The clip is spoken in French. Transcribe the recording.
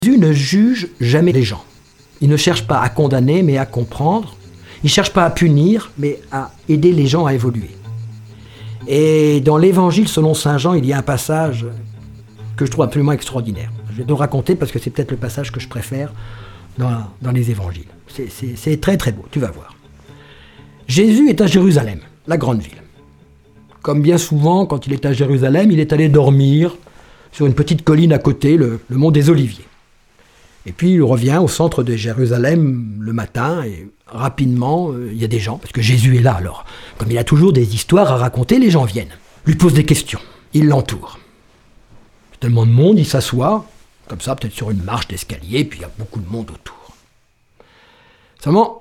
Jésus ne juge jamais les gens. Il ne cherche pas à condamner, mais à comprendre. Il ne cherche pas à punir, mais à aider les gens à évoluer. Et dans l'Évangile selon saint Jean, il y a un passage que je trouve absolument extraordinaire. Je vais te le raconter parce que c'est peut-être le passage que je préfère dans les Évangiles. C'est très très beau, tu vas voir. Jésus est à Jérusalem, la grande ville. Comme bien souvent, quand il est à Jérusalem, il est allé dormir sur une petite colline à côté, le mont des Oliviers. Et puis il revient au centre de Jérusalem le matin et rapidement, il y a des gens, parce que Jésus est là alors. Comme il a toujours des histoires à raconter, les gens viennent, lui posent des questions, ils l'entourent. Tellement de monde, il s'assoit, comme ça, peut-être sur une marche d'escalier, puis il y a beaucoup de monde autour. Seulement,